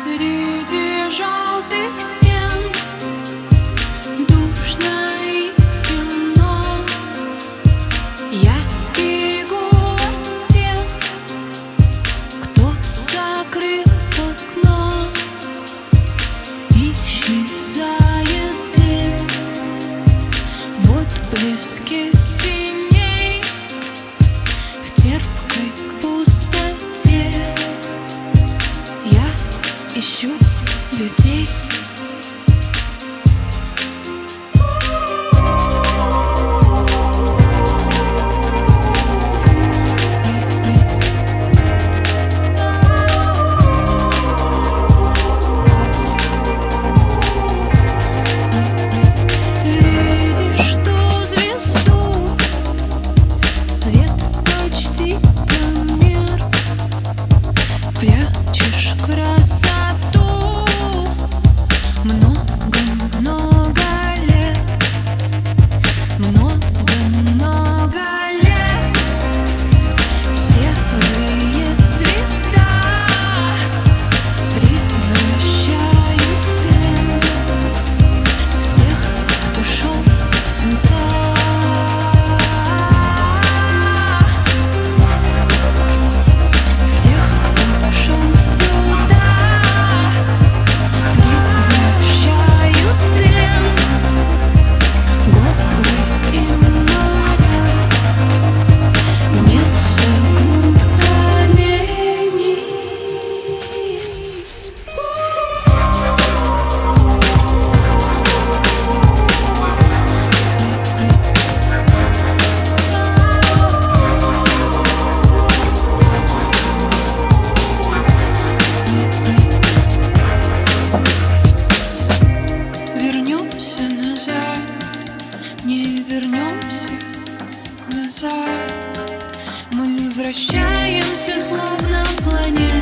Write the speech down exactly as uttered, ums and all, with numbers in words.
Среди желтых стен душно и темно. Я бегу от тех, кто закрыл окно. Исчезает день в отблеске теней, в терпкой пустоте. Я ищу людей. Видишь ту звезду, свет почти померк. Прячешь красоту много-много лет, много-много лет. Серые цвета превращают в тлен всех, кто шел сюда. Всех, кто шел сюда, превращают в тлен. Горы и море не согнут колени. Вернемся назад, не вернемся назад. Мы вращаемся, словно планета.